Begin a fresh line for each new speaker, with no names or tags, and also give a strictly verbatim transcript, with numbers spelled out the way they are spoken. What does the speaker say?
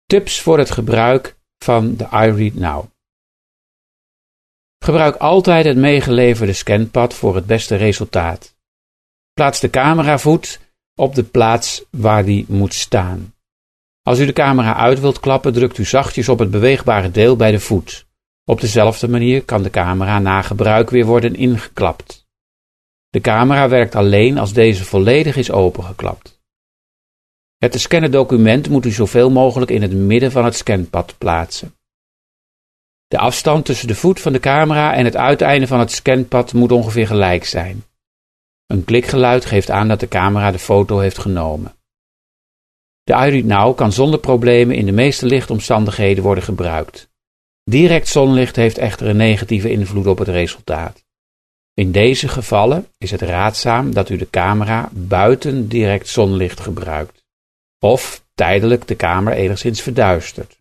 Tips voor het gebruik van de iRead Now. Gebruik altijd het meegeleverde scanpad voor het beste resultaat. Plaats de cameravoet op de plaats waar die moet staan. Als u de camera uit wilt klappen, drukt u zachtjes op het beweegbare deel bij de voet. Op dezelfde manier kan de camera na gebruik weer worden ingeklapt. De camera werkt alleen als deze volledig is opengeklapt. Het te scannen document moet u zoveel mogelijk in het midden van het scanpad plaatsen. De afstand tussen de voet van de camera en het uiteinde van het scanpad moet ongeveer gelijk zijn. Een klikgeluid geeft aan dat de camera de foto heeft genomen. De iRead Now kan zonder problemen in de meeste lichtomstandigheden worden gebruikt. Direct zonlicht heeft echter een negatieve invloed op het resultaat. In deze gevallen is het raadzaam dat u de camera buiten direct zonlicht gebruikt, of tijdelijk de kamer enigszins verduistert.